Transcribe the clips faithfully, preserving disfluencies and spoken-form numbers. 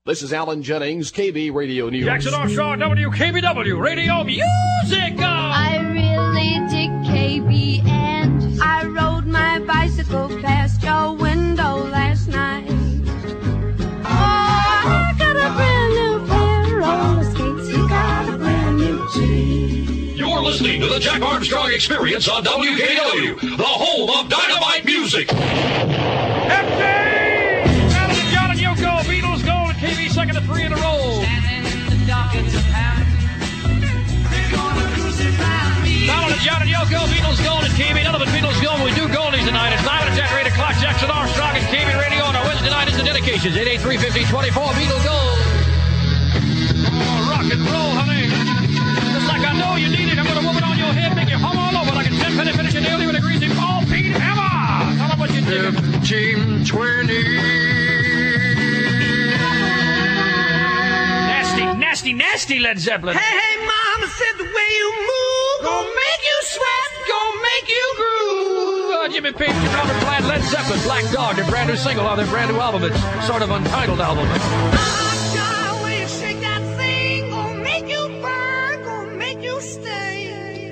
This is Alan Jennings, K B Radio News. Jackson Armstrong, W K B W Radio Music. I really dig K B, and I rode my bicycle past your window last night. Oh, I got a brand new pair of roller skates. You got a brand new Jeep. You're listening to the Jack Armstrong Experience on W K W, the home of dynamite music. F J! John and Yoko, Beatles go to K B second to three in a row. Donald and John and Yoko, Beatles Gold at K B. None of it Beatles Gold. We do Goldies tonight. It's nine minutes after eight o'clock. Jackson Armstrong at K B Radio on our Wednesday night is the dedications. eight eight three, five oh two four, Beatles Gold. Oh, rock and roll, honey. Just like I know you need it. I'm going to move it on your head, make you hum all over like a ten penny finish and nearly with a greasy ball Pete Hammer. Tell them what you did. fifteen twenty. Nasty, nasty Led Zeppelin. Hey, hey, mama said the way you move gonna make you sweat, gonna make you groove. Uh, Jimmy Page and Robert Plant, Led Zeppelin, Black Dog, their brand new single on their brand new album. It's sort of untitled album. Ah, child, way you shake that thing, gonna make you burn, gonna make you stay.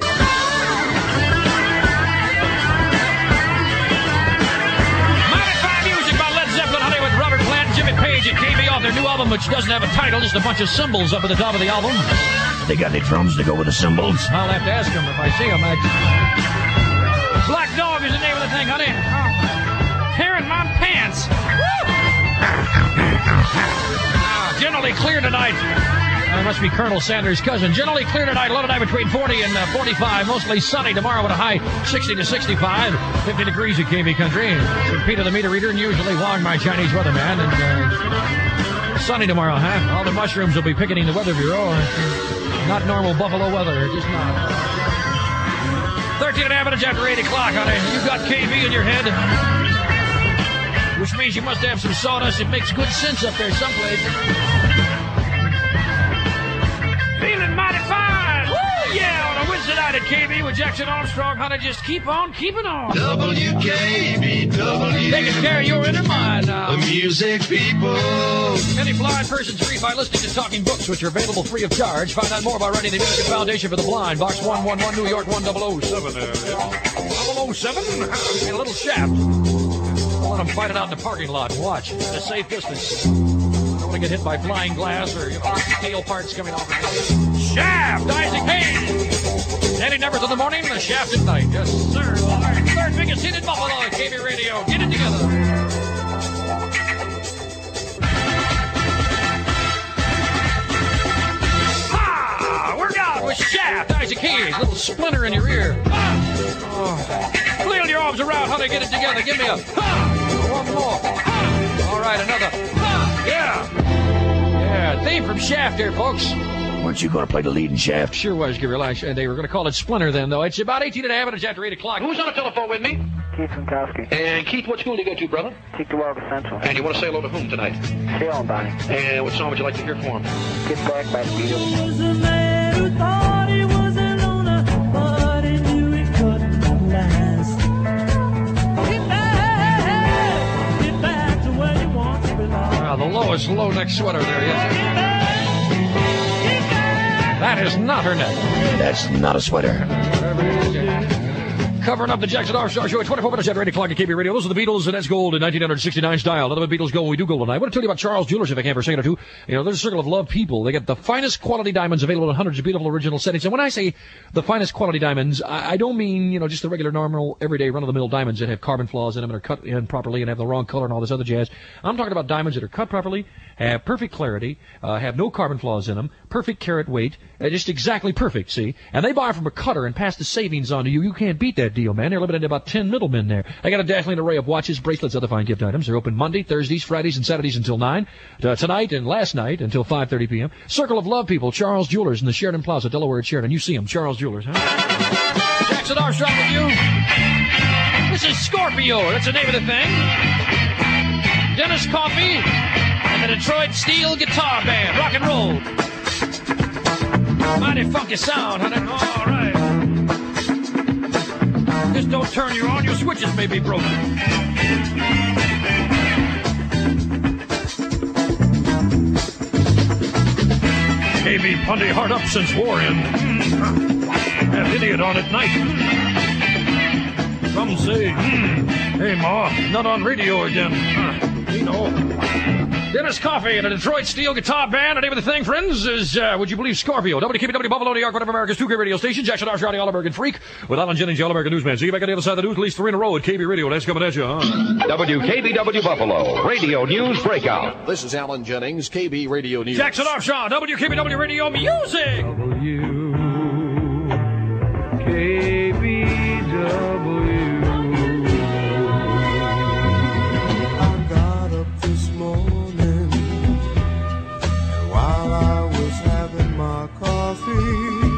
Mighty Fine Music by Led Zeppelin, honey, with Robert Plant and Jimmy Page. It came off their new album, which doesn't have a title, just a bunch of cymbals up at the top of the album. They got any drums to go with the cymbals? I'll have to ask them if I see them. I... Black Dog is the name of the thing, honey. Oh. Hair in my pants. ah, generally clear tonight. That must be Colonel Sanders' cousin. Generally clear tonight. Low tonight between forty and uh, forty-five. Mostly sunny tomorrow with a high sixty to sixty-five. fifty degrees at K B Country. With Peter the meter reader and usually Wong, my Chinese weatherman. And uh, sunny tomorrow, huh? All the mushrooms will be picketing the Weather Bureau. Not normal Buffalo weather. Just not. thirteen and a half minutes after eight o'clock, honey. You've got K B in your head. Which means you must have some sawdust. It makes good sense up there someplace. Feeling mighty fine. Woo! Yeah, on a Wednesday night at K B with Jackson Armstrong, honey. Just keep on keeping on. W K B W. Taking care of your inner mind now. The music people. Any blind person's free by listening to Talking Books, which are available free of charge. Find out more by writing the Music Foundation for the Blind. Box one one one, New York one thousand seven. double oh seven? And a little shaft. I'll let them fight it out in the parking lot and watch at a safe distance. Don't want to get hit by flying glass or, you know, tail parts coming off. Shaft! Isaac Hayes! Any numbers in the morning, the Shaft at night. Yes, sir. Third biggest hit in Buffalo at K B Radio. Get it together. Ha! Work out with Shaft! Isaac Hayes. Little splinter in your ear. Ha! Oh. Flail your arms around, honey. Get it together. Give me a ha! One more. Ha! All right, another. Ha! Yeah. Yeah, theme from Shaft here, folks. Weren't you going to play the lead in Shaft? Sure was, give relax. And they were going to call it Splinter then, though. It's about eighteen and a half minutes after eight o'clock. Who's on the telephone with me? Keith Winkowski. And Keith, what school do you go to, brother? Teetowarga Central. And you want to say hello to whom tonight? Shell Bonnie. And what song would you like to hear for him? Get Back by the Beatles. Was a man who thought he was a loner, but he knew he couldn't last. Get back, get back to where you once belonged. Wow, the lowest low-neck sweater there, yes. That is not her neck. That's not a sweater. Covering up the Jackson Armstrong Show at twenty-four minutes after eight o'clock at K B Radio. Those are the Beatles, and that's gold in nineteen sixty-nine style. Another Beatles go, we do gold tonight. I want to tell you about Charles Jewelers, if I can, for a second or two. You know, there's a circle of love people. They get the finest quality diamonds available in hundreds of beautiful original settings. And when I say the finest quality diamonds, I, I don't mean, you know, just the regular, normal, everyday, run-of-the-mill diamonds that have carbon flaws in them and are cut in properly and have the wrong color and all this other jazz. I'm talking about diamonds that are cut properly, have perfect clarity, uh, have no carbon flaws in them, perfect carat weight, uh, just exactly perfect, see? And they buy from a cutter and pass the savings on to you. You can't beat that deal, man. They're limited to about ten middlemen there. I got a dazzling array of watches, bracelets, other fine gift items. They're open Monday, Thursdays, Fridays, and Saturdays until nine. Uh, tonight and last night until five thirty p.m. Circle of Love people, Charles Jewelers in the Sheridan Plaza, Delaware at Sheridan. You see them, Charles Jewelers, huh? Jackson Armstrong with you. This is Scorpio. That's the name of the thing. Dennis Coffey and the Detroit Steel Guitar Band. Rock and roll. Mighty funky sound, honey. All right. Just don't turn you on. Your switches may be broken. me pundy hard up since war end. That idiot on at night. Some say, hmm, hey, Ma, not on radio again. Uh, you know. Dennis Coffey and a Detroit Steel Guitar Band. The name of the thing, friends, is, uh, would you believe, Scorpio. W K B W Buffalo, New York, one of America's two great radio stations. Jackson Armstrong, the All-American Freak, with Alan Jennings, the All-American Newsman. See you back on the other side of the news, at least three in a row at K B Radio. That's coming at you, huh? W K B W Buffalo, Radio News Breakout. This is Alan Jennings, K B Radio News. Jackson Armstrong, W K B W Radio Music. W K B W. I got up this morning, and while I was having my coffee,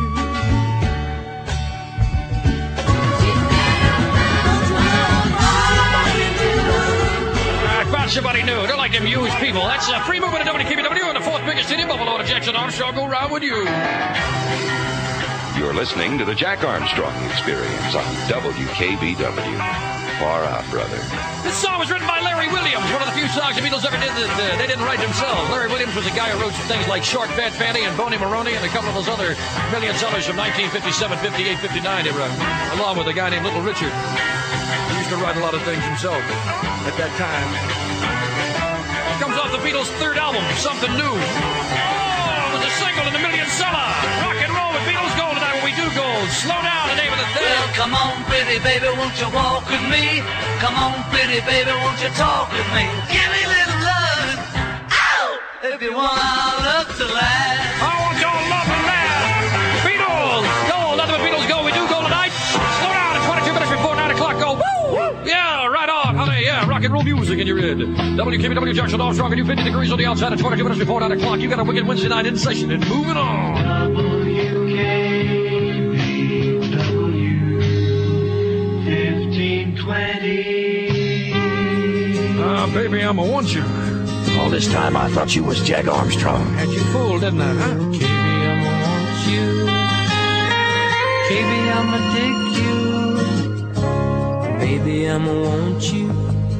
I found somebody new. They're like them used people. That's a free movement of W K B W in the fourth biggest city in Buffalo. To Jackson Armstrong, go round with you. You're listening to the Jack Armstrong Experience on W K B W. Far out, brother. This song was written by Larry Williams, one of the few songs the Beatles ever did that uh, they didn't write themselves. Larry Williams was a guy who wrote some things like Short Fat Fanny and Boney Maroney and a couple of those other million sellers from nineteen fifty-seven, fifty-eight, fifty-nine, they wrote, along with a guy named Little Richard. He used to write a lot of things himself at that time. It comes off the Beatles' third album, Something New. Oh, it was a single and a million seller. Rock and roll with Beatles Gold tonight when we do gold. Slow down, the name of the thing. Well, come on, pretty baby, won't you walk with me? Come on, pretty baby, won't you talk with me? Give me a little love. Ow! If you want our love to last. I want your love to last. Beatles Gold, nothing but Beatles Gold. We do gold tonight. Slow down at twenty-two minutes before nine o'clock. Go. Woo! Yeah, right on, honey. Yeah, rock and roll music in your head. W K B W Jackson Armstrong, and you fifty degrees on the outside at twenty-two minutes before nine o'clock. You got a wicked Wednesday night in session and moving on. W K B W fifteen twenty. Ah, baby, I'ma want you. All this time I thought you was Jack Armstrong. Had you fooled, didn't I, huh? K B, I'ma want you. K B, I'ma dig you. Baby, I'ma want you.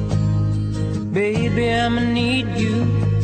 Baby, I'ma need you.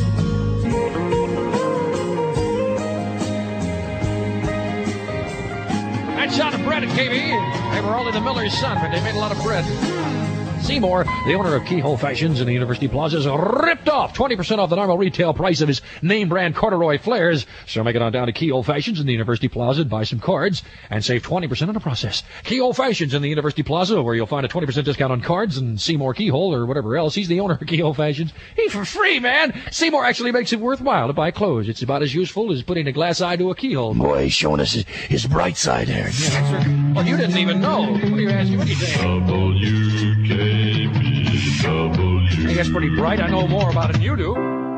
That's out of bread at K B. They were only the miller's son, but they made a lot of bread. Seymour, the owner of Keyhole Fashions in the University Plaza, is ripped off twenty percent off the normal retail price of his name brand corduroy flares. So make it on down to Keyhole Fashions in the University Plaza and buy some cards and save twenty percent in the process. Keyhole Fashions in the University Plaza, where you'll find a twenty percent discount on cards and Seymour Keyhole or whatever else. He's the owner of Keyhole Fashions. He's for free, man. Seymour actually makes it worthwhile to buy clothes. It's about as useful as putting a glass eye to a keyhole. Boy, he's showing us his, his bright side there. Yeah, that's right. Well, you didn't even know. What are you asking? What are you saying? W K B W. I think that's pretty bright. I know more about it than you do.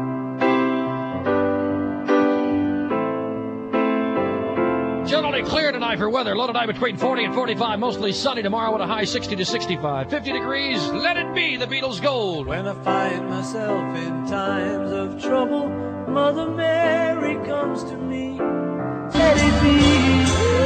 Generally clear tonight for weather. Low tonight between forty and forty-five. Mostly sunny tomorrow with a high sixty to sixty-five. fifty degrees. Let it be the Beatles Gold. When I find myself in times of trouble, Mother Mary comes to me. Let it be.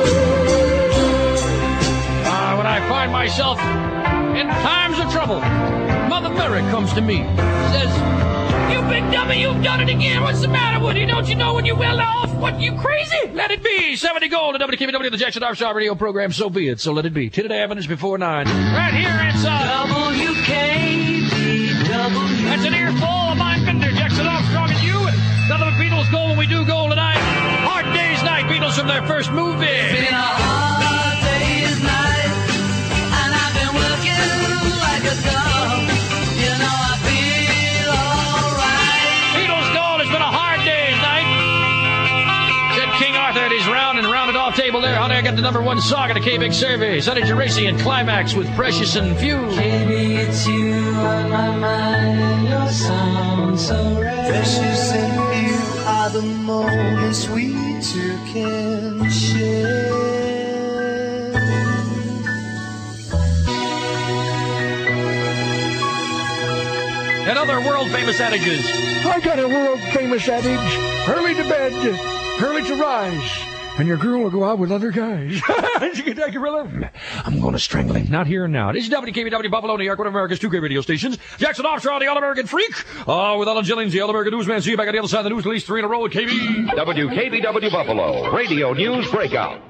Uh, when I find myself in times of trouble, Mother Mary comes to me. Says, "You big dummy, you've done it again. What's the matter with you? Don't you know when you're well off? What, you crazy? Let it be. seventy gold at W K B W, the Jackson Armstrong radio program. So be it. So let it be. Ten today, minutes before nine. Right here, it's uh, W K B W. That's an earful of Mind Bender, Jackson Armstrong and you. And none of the Beatles go when we do go tonight. Hard Day's Night, Beatles from their first movie. It's been a hard day's night, and I've been working like a dog. You know I feel alright. Beatles Gold, it's been a hard day's night. Said King Arthur at his round and rounded off table there. Honey, I got the number one song at the K-Big survey. Sonny Geraci and Climax with Precious and Few. Baby, it's you on my mind. Your song so rare. Precious and few are the moments we two can share. And other world-famous adages. I got a world-famous adage. Early to bed, early to rise. and your girl will go out with other guys. Did you get that, Gorilla? I'm gonna strangle him. Not here and now. This is W K B W Buffalo, New York, one of America's two great radio stations. Jackson Armstrong, the All-American Freak. Uh, with Alan Jennings, the All-American Newsman. See you back on the other side of the news, at least three in a row at K B. W K B W Buffalo, Radio News Breakout.